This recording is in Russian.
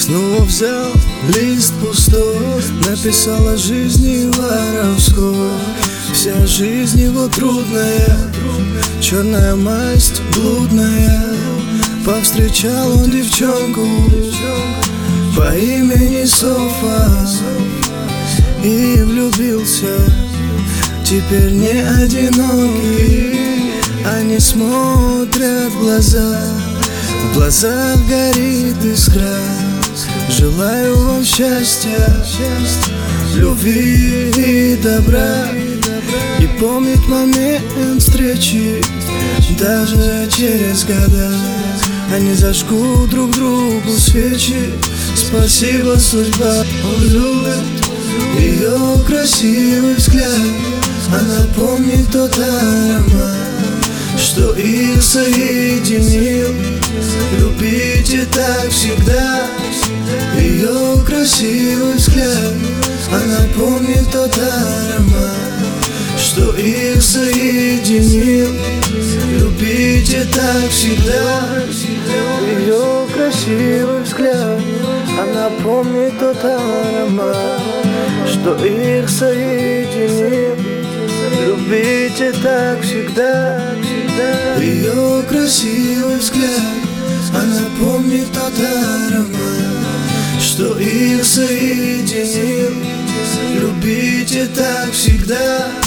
Снова взял лист пустой, написал о жизни воровской. Вся жизнь его трудная, черная масть блудная. Повстречал он девчонку по имени Софа и влюбился. Теперь не одинокий, они смотрят в глаза. В глазах горит искра. Желаю вам счастья, любви и добра. И помнить момент встречи даже через года. Они зажгут друг другу свечи. Спасибо, судьба. Он любит ее красивый взгляд. Она помнит тот аромат, что их соединил. Любите так всегда. Ее красивый взгляд. Она помнит тот аромат, что их соединил. Любите так всегда. Ее красивый взгляд. Она помнит тот аромат, что их соединил. Любите так всегда. Ее красивый взгляд. Она помнит тот аромат, что их соединил. Любите так всегда.